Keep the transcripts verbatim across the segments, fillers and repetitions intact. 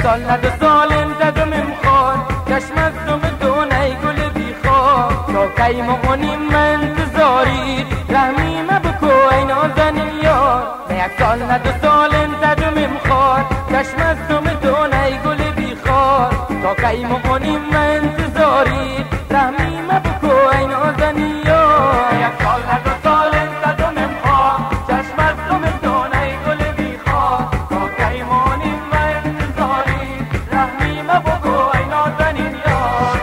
سال نه دو سال انتظم امخار چشم از دوم دون ای گل بیخوار تا کی مغنیم من انتظاری رحمی مبکو ای نازنین یار یک سال نه دو سال انتظم امخار چشم از دوم دون ای گل بیخوار تا کی مغنیم من انتظاری رحمی مبکو ای نازنین یار یک سال نه دو سال انتظم امخار چشم از دوم دون ای گل بیخوار تا کی مغنیم من انتظاری رحمی مبکو ای نازنین یار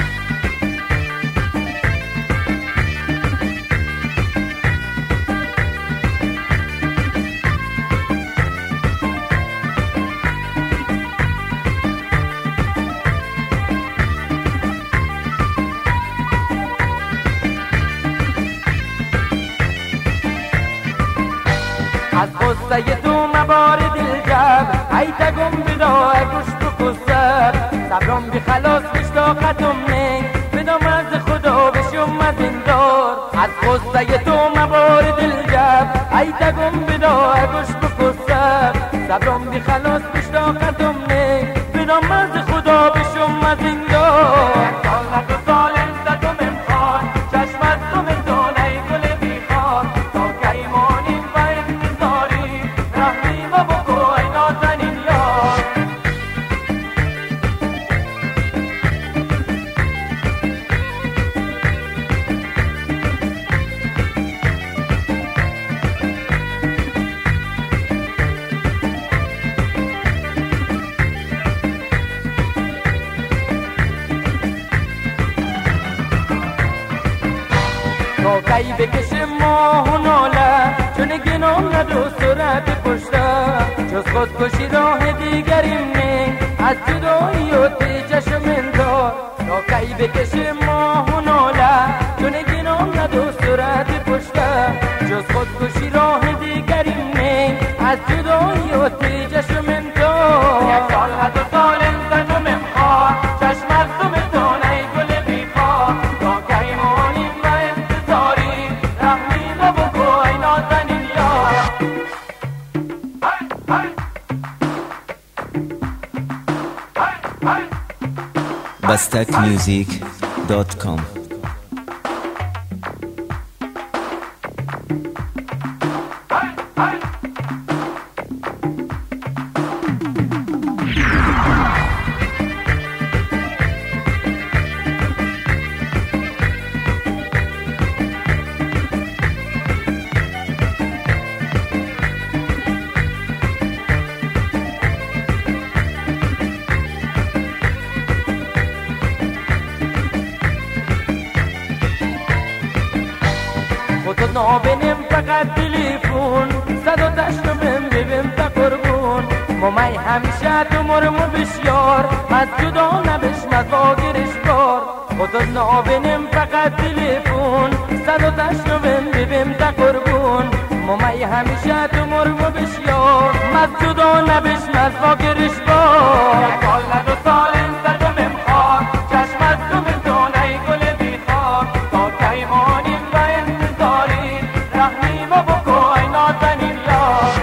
از غصه تو مبار دل جب ای تگم بدا ای گشت و کسب صبرم بی خلاص مشتاقتم نه بدم از خدا بشم از اندار از غصه تو مبار دل جب ای تگم بدا ای گشت و کسب صبرم بی خلاص مشتاقتم نه بدم از خدا بشم از اندار یک سال نه دو سال انتظم امخار چشم از تو مردون ای گل بیخوار تا کی مانیم و انتظاری رحمی مبکو ای نازنین یار تا کی بکشم ماه و ناله چون گنام ندو صورت کشته جز خودکشی راه دیگریم نه از جدایی و تیجشم اندار تا کی بکشم ماه و ناله چون گنام ندو صورت کشته جز خودکشی راه دیگریم نه از جدایی و تیجشم اندار یک سال نه دو سال انتظم امخار چشم از تو مردون ای گل بیخوار تا کی مانیم و انتظاری رحمی مبکو ای نازنین یار bastak music dot com خودت نابینیم فقط تلفن صد و تشنبیم ببیم تا قربون ممی همیشه تو مرمو بشیار از جدا نبشم از واگرش بار خودت نابینیم فقط تلفن صد و تشنبیم ببیم تا قربون ممی همیشه تو مرمو بشیار از جدا نبشم از واگرش بار یک سال نه دو سال انتظم امخار چشم از تو مردون ای گل بیخوار تا کی مانیم و انتظاری رحمی مبکو ای نازنین یار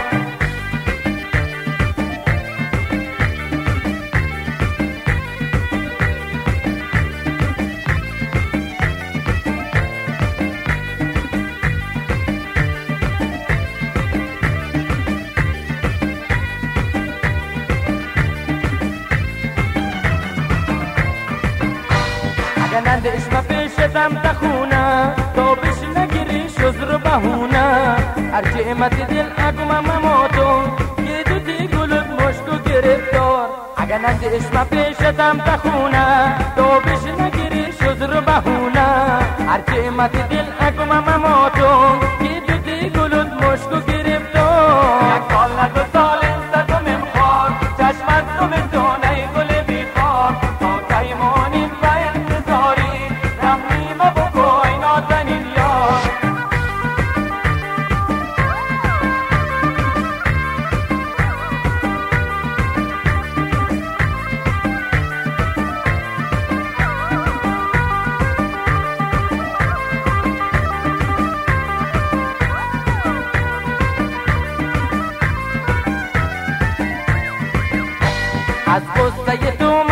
گنند اشما پیشتم تخونه تا بش نگیری شزر بهونه هرچی امت دل اگم مماتو که دو تی گلب مشکو گرفتار گنند اشما پیشتم تخونه تا بش نگیری شزر بهونه هرچی امت دل اگم مماتو که دو تی گلب مشکو گرفتار یک سال نه دو سال انتظم امخار چشم از تو مردون ای گل بیخوار تا کی مانیم و انتظاری رحمی مبکو ای نازنین یار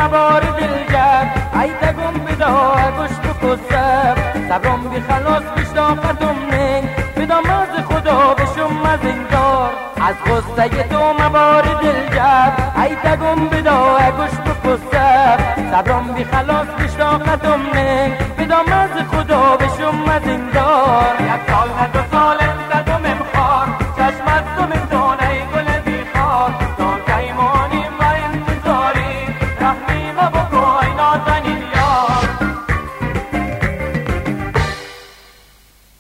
مبار دل جب ای تگم بدا اگوش بکسب صبرم بی خلاص بشتاقتم نین بدا ماز خدا بشم از انگار از غصه تو مبار دل جب ای تگم بدا اگوش بکسب صبرم بی خلاص بشتاقتم